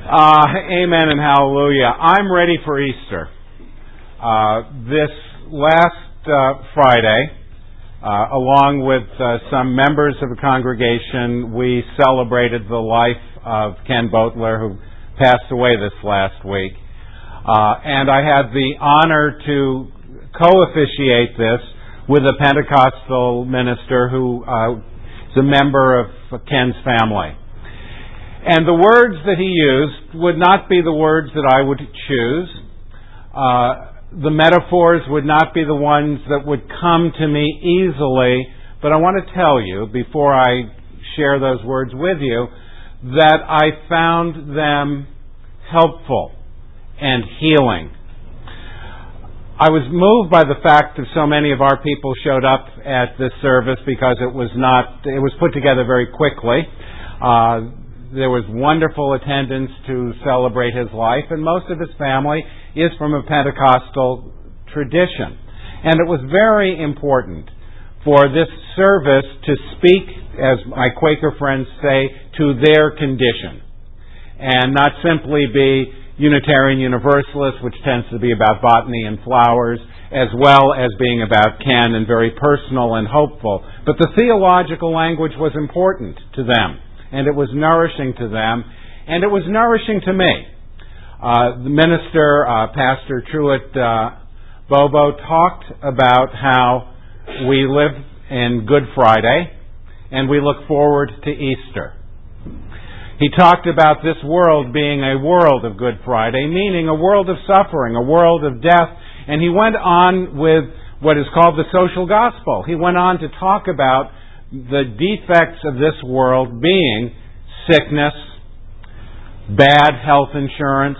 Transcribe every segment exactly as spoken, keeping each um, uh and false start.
Uh, amen and hallelujah. I'm ready for Easter. Uh, this last uh, Friday, uh, along with uh, some members of the congregation, we celebrated the life of Ken Boatler, who passed away this last week. Uh, and I had the honor to co-officiate this with a Pentecostal minister who uh, is a member of Ken's family. And the words that he used would not be the words that I would choose. Uh, the metaphors would not be the ones that would come to me easily. But I want to tell you, before I share those words with you, that I found them helpful and healing. I was moved by the fact that so many of our people showed up at this service because it was not, it was put together very quickly. Uh, There was wonderful attendance to celebrate his life, and most of his family is from a Pentecostal tradition. And it was very important for this service to speak, as my Quaker friends say, to their condition, and not simply be Unitarian Universalist, which tends to be about botany and flowers, as well as being about Ken and very personal and hopeful. But the theological language was important to them. And it was nourishing to them, and it was nourishing to me. Uh, the minister, uh, Pastor Truett uh, Bobo, talked about how we live in Good Friday, and we look forward to Easter. He talked about this world being a world of Good Friday, meaning a world of suffering, a world of death, and he went on with what is called the social gospel. He went on to talk about the defects of this world being sickness, bad health insurance,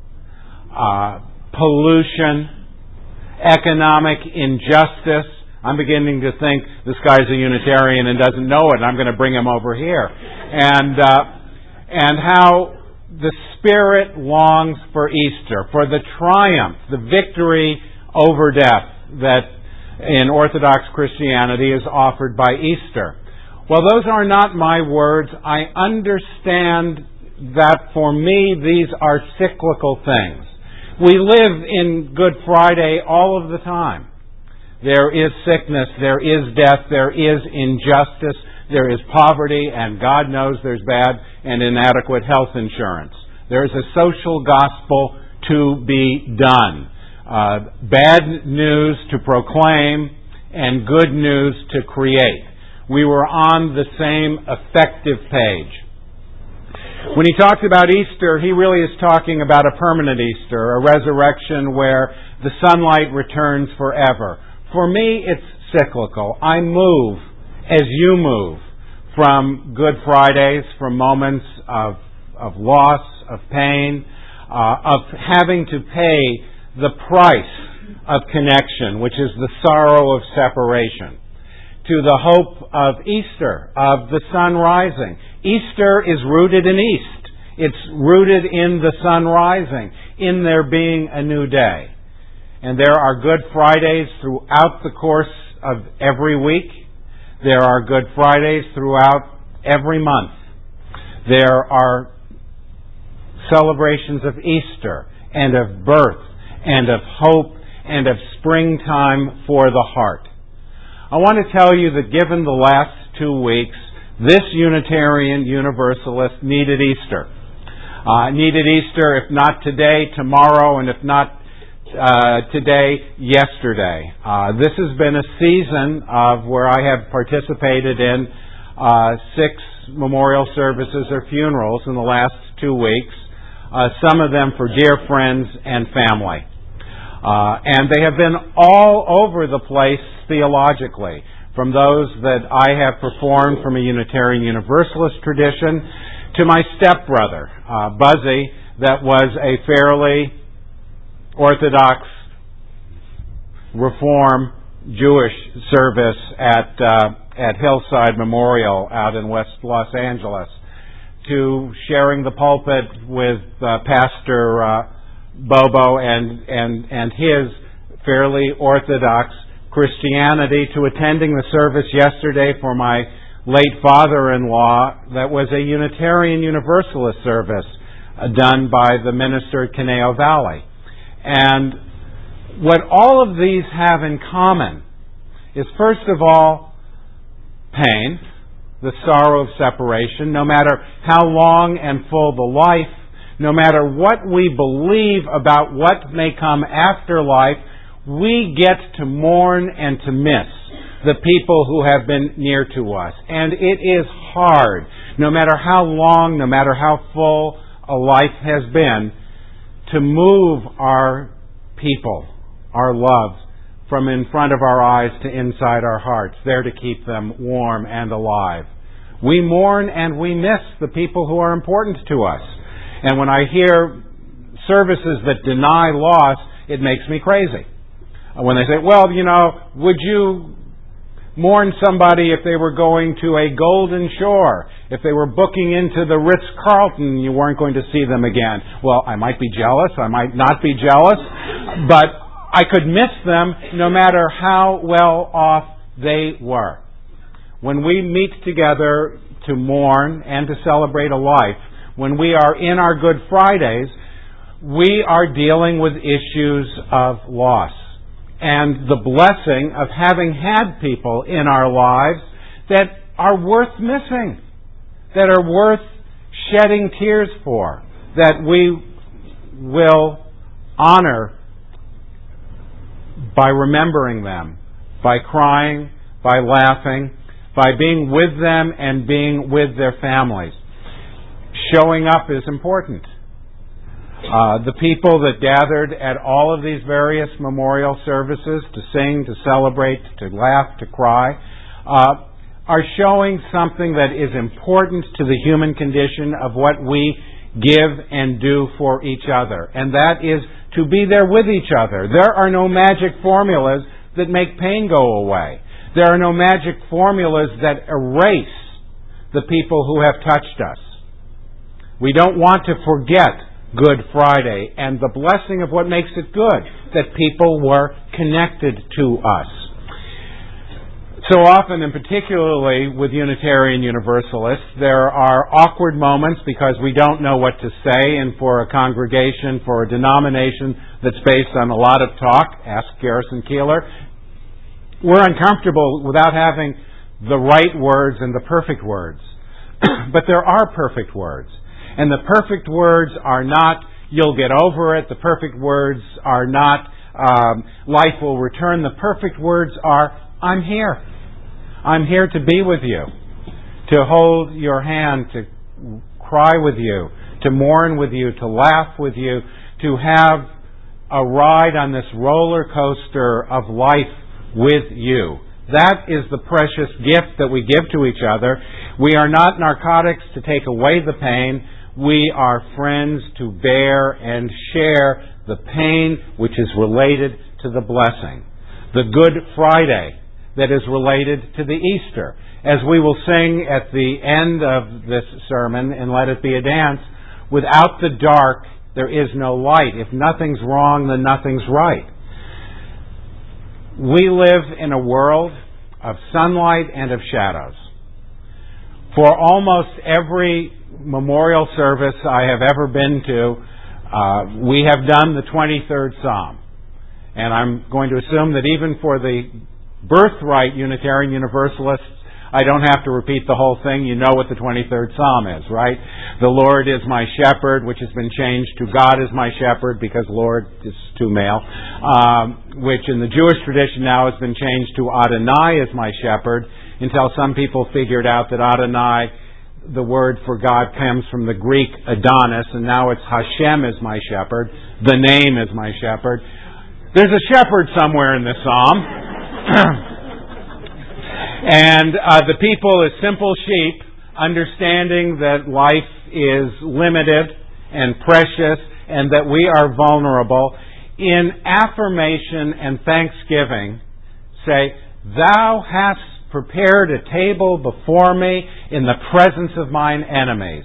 uh, pollution, economic injustice. I'm beginning to think this guy's a Unitarian and doesn't know it, and I'm going to bring him over here. And, uh, and how the Spirit longs for Easter, for the triumph, the victory over death that in Orthodox Christianity is offered by Easter. Well, those are not my words. I understand that for me these are cyclical things. We live in Good Friday all of the time. There is sickness, there is death, there is injustice, there is poverty, and God knows there's bad and inadequate health insurance. There is a social gospel to be done. Uh, bad news to proclaim and good news to create. We were on the same effective page. When he talks about Easter, he really is talking about a permanent Easter, a resurrection where the sunlight returns forever. For me, it's cyclical. I move as you move from Good Fridays, from moments of, of loss, of pain, uh, of having to pay the price of connection, which is the sorrow of separation, to the hope of Easter, of the sun rising. Easter is rooted in East. It's rooted in the sun rising, in there being a new day. And there are Good Fridays throughout the course of every week. There are Good Fridays throughout every month. There are celebrations of Easter and of birth and of hope, and of springtime for the heart. I want to tell you that given the last two weeks, this Unitarian Universalist needed Easter. Uh, needed Easter, if not today, tomorrow, and if not uh, today, yesterday. Uh, this has been a season of where I have participated in uh, six memorial services or funerals in the last two weeks, uh, some of them for dear friends and family. Uh, and they have been all over the place theologically, from those that I have performed from a Unitarian Universalist tradition to my stepbrother, uh, Buzzy, that was a fairly Orthodox, Reform, Jewish service at uh, at Hillside Memorial out in West Los Angeles, to sharing the pulpit with uh, Pastor uh, Bobo and, and, and his fairly Orthodox Christianity, to attending the service yesterday for my late father-in-law that was a Unitarian Universalist service uh, done by the minister at Conejo Valley. And what all of these have in common is, first of all, pain, the sorrow of separation. No matter how long and full the life, no matter what we believe about what may come after life, we get to mourn and to miss the people who have been near to us. And it is hard, no matter how long, no matter how full a life has been, to move our people, our loves, from in front of our eyes to inside our hearts, there to keep them warm and alive. We mourn and we miss the people who are important to us. And when I hear services that deny loss, it makes me crazy. When they say, well, you know, would you mourn somebody if they were going to a Golden Shore, if they were booking into the Ritz-Carlton and you weren't going to see them again? Well, I might be jealous, I might not be jealous, but I could miss them no matter how well off they were. When we meet together to mourn and to celebrate a life, when we are in our Good Fridays, we are dealing with issues of loss and the blessing of having had people in our lives that are worth missing, that are worth shedding tears for, that we will honor by remembering them, by crying, by laughing, by being with them and being with their families. Showing up is important. Uh, the people that gathered at all of these various memorial services to sing, to celebrate, to laugh, to cry, uh, are showing something that is important to the human condition of what we give and do for each other. And that is to be there with each other. There are no magic formulas that make pain go away. There are no magic formulas that erase the people who have touched us. We don't want to forget Good Friday and the blessing of what makes it good, that people were connected to us. So often, and particularly with Unitarian Universalists, there are awkward moments because we don't know what to say, and for a congregation, for a denomination that's based on a lot of talk, ask Garrison Keillor, we're uncomfortable without having the right words and the perfect words. But there are perfect words. And the perfect words are not, you'll get over it. The perfect words are not, um, life will return. The perfect words are, I'm here. I'm here to be with you, to hold your hand, to cry with you, to mourn with you, to laugh with you, to have a ride on this roller coaster of life with you. That is the precious gift that we give to each other. We are not narcotics to take away the pain. We are friends to bear and share the pain which is related to the blessing. The Good Friday that is related to the Easter. As we will sing at the end of this sermon in Let It Be a Dance, without the dark there is no light. If nothing's wrong, then nothing's right. We live in a world of sunlight and of shadows. For almost every memorial service I have ever been to, uh, we have done the twenty-third Psalm. And I'm going to assume that even for the birthright Unitarian Universalists, I don't have to repeat the whole thing. You know what the twenty-third Psalm is, right? The Lord is my shepherd, which has been changed to God is my shepherd because Lord is too male, um, which in the Jewish tradition now has been changed to Adonai is my shepherd, until some people figured out that Adonai, the word for God, comes from the Greek Adonis, and now it's Hashem is my shepherd. The name is my shepherd. There's a shepherd somewhere in this psalm. And uh, the people as simple sheep, understanding that life is limited and precious and that we are vulnerable, in affirmation and thanksgiving, say, Thou hast prepared a table before me in the presence of mine enemies.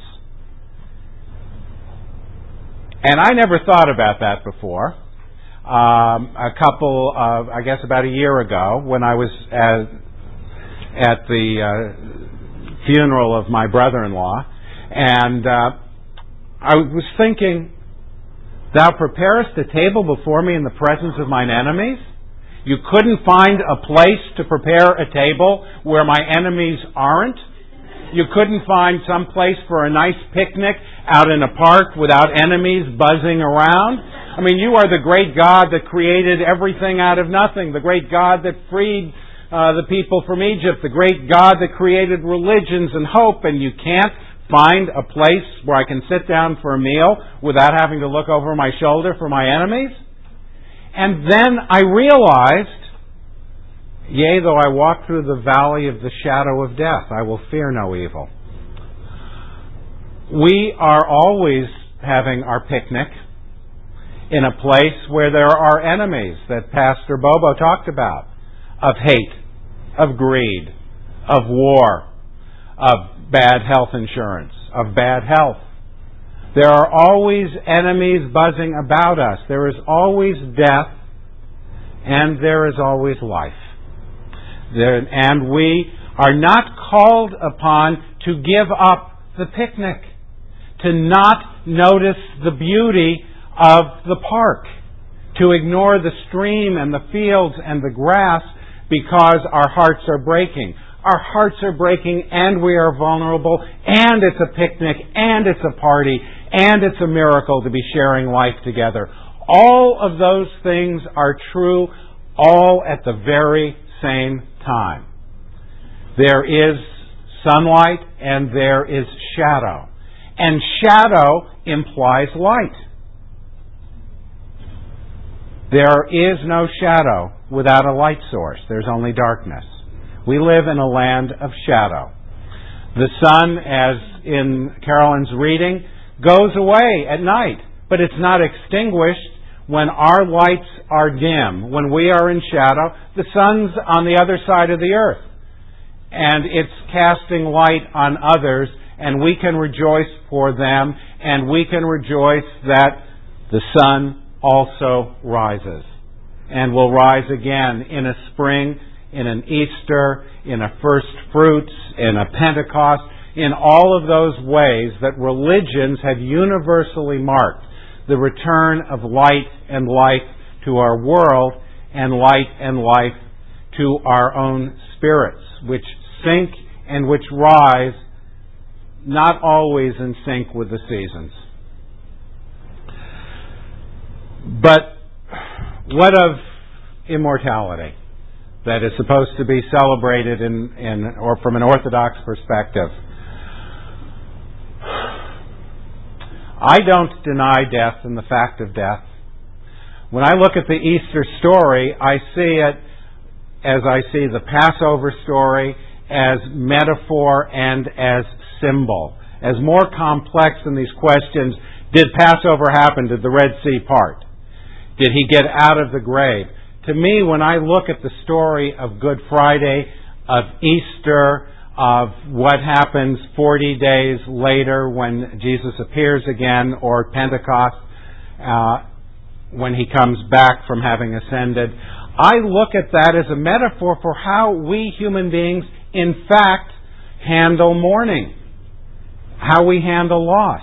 And I never thought about that before. Um, a couple of, I guess about a year ago, when I was at, at the uh, funeral of my brother-in-law, and uh, I was thinking, Thou preparest a table before me in the presence of mine enemies? You couldn't find a place to prepare a table where my enemies aren't? You couldn't find some place for a nice picnic out in a park without enemies buzzing around? I mean, you are the great God that created everything out of nothing, the great God that freed uh, the people from Egypt, the great God that created religions and hope, and you can't find a place where I can sit down for a meal without having to look over my shoulder for my enemies? And then I realized, yea, though I walk through the valley of the shadow of death, I will fear no evil. We are always having our picnic in a place where there are enemies that Pastor Bobo talked about, of hate, of greed, of war, of bad health insurance, of bad health. There are always enemies buzzing about us. There is always death, and there is always life. There, and we are not called upon to give up the picnic, to not notice the beauty of the park, to ignore the stream and the fields and the grass because our hearts are breaking. Our hearts are breaking, and we are vulnerable, and it's a picnic, and it's a party, and it's a miracle to be sharing life together. All of those things are true, all at the very same time. There is sunlight, and there is shadow. And shadow implies light. There is no shadow without a light source. There's only darkness. We live in a land of shadow. The sun, as in Carolyn's reading, goes away at night, but it's not extinguished when our lights are dim. When we are in shadow, the sun's on the other side of the earth, and it's casting light on others, and we can rejoice for them, and we can rejoice that the sun also rises, and will rise again in a spring, in an Easter, in a first fruits, in a Pentecost, in all of those ways that religions have universally marked the return of light and life to our world, and light and life to our own spirits, which sink and which rise, not always in sync with the seasons. But what of immortality that is supposed to be celebrated in, in or from an Orthodox perspective? I don't deny death and the fact of death. When I look at the Easter story, I see it as I see the Passover story as metaphor and as symbol, as more complex than these questions. Did Passover happen? Did the Red Sea part? Did he get out of the grave? To me, when I look at the story of Good Friday, of Easter, of what happens forty days later when Jesus appears again, or Pentecost, uh, when he comes back from having ascended, I look at that as a metaphor for how we human beings, in fact, handle mourning, how we handle loss.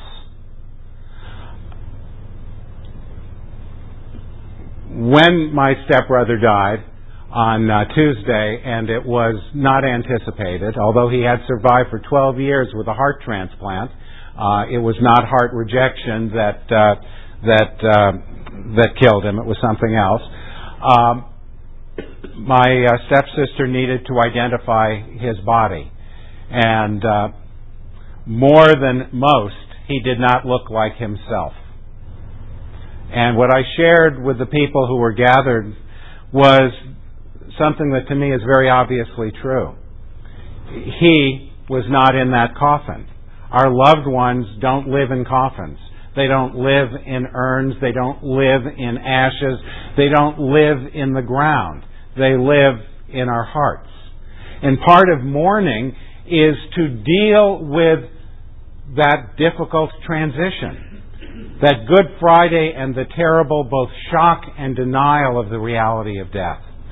When my stepbrother died on uh, Tuesday, and it was not anticipated, although he had survived for twelve years with a heart transplant, uh, it was not heart rejection that uh, that uh, that killed him. It was something else. Um, my uh, stepsister needed to identify his body, and uh, more than most, he did not look like himself. And what I shared with the people who were gathered was something that to me is very obviously true. He was not in that coffin. Our loved ones don't live in coffins. They don't live in urns. They don't live in ashes. They don't live in the ground. They live in our hearts. And part of mourning is to deal with that difficult transition. That Good Friday and the terrible both shock and denial of the reality of death.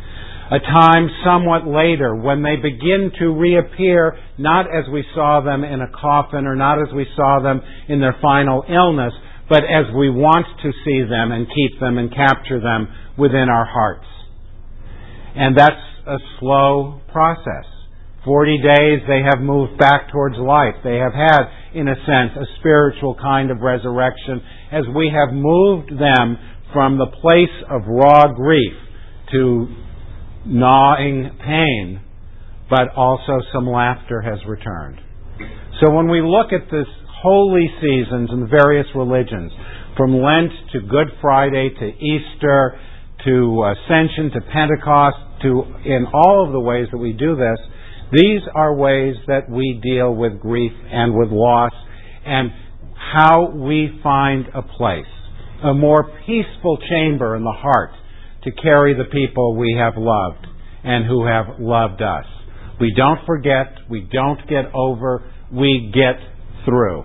A time somewhat later when they begin to reappear not as we saw them in a coffin or not as we saw them in their final illness, but as we want to see them and keep them and capture them within our hearts. And that's a slow process. Forty days they have moved back towards life. They have had, in a sense, a spiritual kind of resurrection as we have moved them from the place of raw grief to gnawing pain, but also some laughter has returned. So when we look at this holy seasons in the various religions, from Lent to Good Friday to Easter to Ascension to Pentecost, to in all of the ways that we do this, these are ways that we deal with grief and with loss and how we find a place, a more peaceful chamber in the heart to carry the people we have loved and who have loved us. We don't forget, we don't get over, we get through.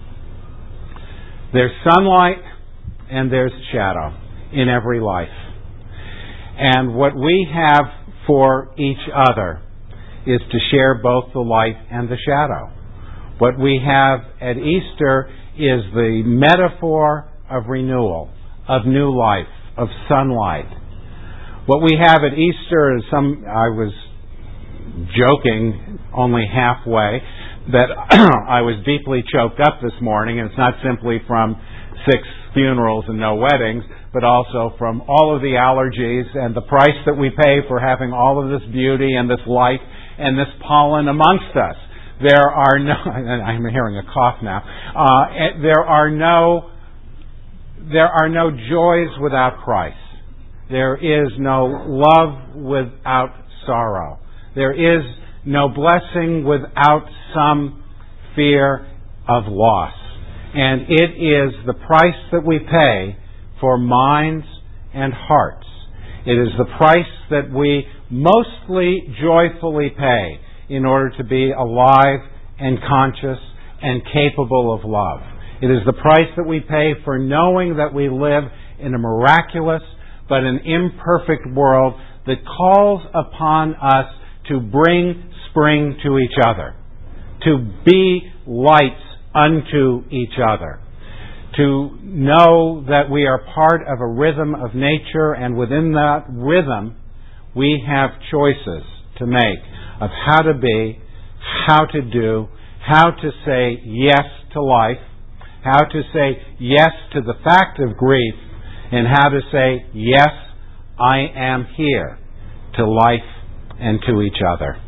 There's sunlight and there's shadow in every life. And what we have for each other is to share both the light and the shadow. What we have at Easter is the metaphor of renewal, of new life, of sunlight. What we have at Easter is some, I was joking only halfway, that I was deeply choked up this morning, and it's not simply from six funerals and no weddings, but also from all of the allergies and the price that we pay for having all of this beauty and this light and this pollen amongst us. There are no, I'm hearing a cough now, uh, there are no, there are no joys without Christ. There is no love without sorrow. There is no blessing without some fear of loss. And it is the price that we pay for minds and hearts. It is the price that we mostly joyfully pay in order to be alive and conscious and capable of love. It is the price that we pay for knowing that we live in a miraculous but an imperfect world that calls upon us to bring spring to each other, to be lights unto each other, to know that we are part of a rhythm of nature, and within that rhythm we have choices to make of how to be, how to do, how to say yes to life, how to say yes to the fact of grief, and how to say, yes, I am here to life and to each other.